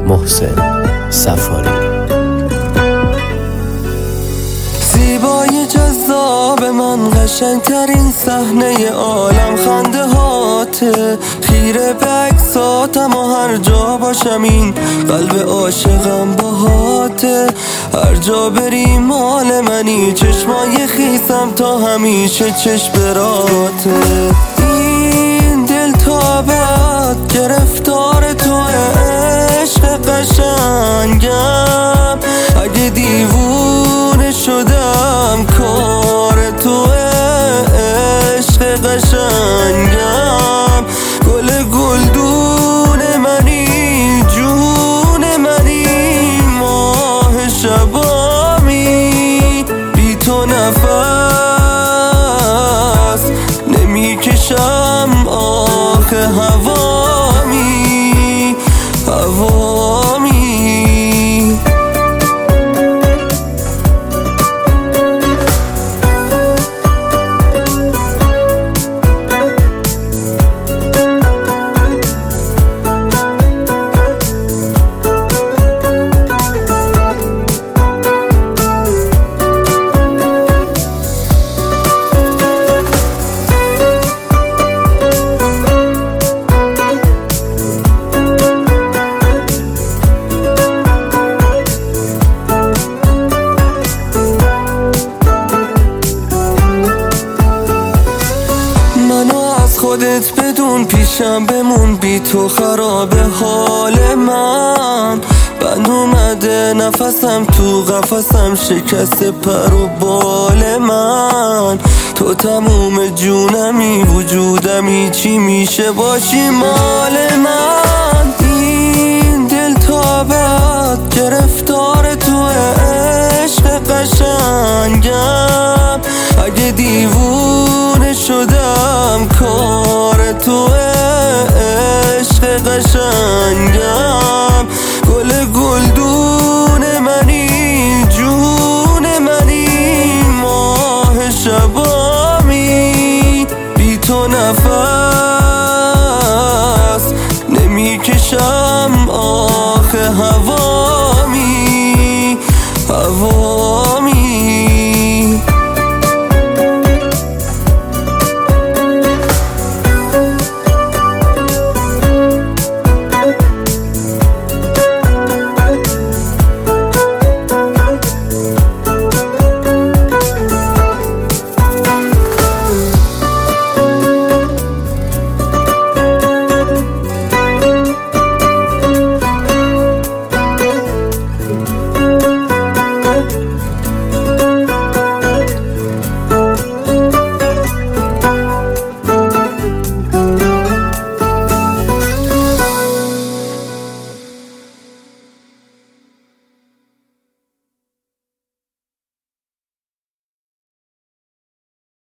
محسن صفاری. زیبای جذاب من، قشنگترین صحنه عالم خنده هاته، خیره به عکساتم و هر جا باشم این قلب عاشقم باهاته. هر جا بری مال منی، چشمای خیسم تا همیشه چشم براته. این دل تا بعد گرفتار تو عشق قشنگم، اگه دیوونه شدم کار تو عشق قشنگم. گل گلدون منی، جون منی، ماه شبامی، بی تو نفس نمیکشم آخه هوامی، هوامی. خودت بدون پیشم بمون، بی تو خراب حال من. بند اومده نفسم تو قفسم، شکست پر و بال من. تو تموم جونمی، وجودمی، چی میشه باشی مال من. این دل تا بعد گرفتار تو عشق قشنگم، اگه دیوونه شدم کار تو عشق قشنگم. گل گلدون منی، جون منی، ماه شبامی، بی تو نفس نمیکشم آخه هوا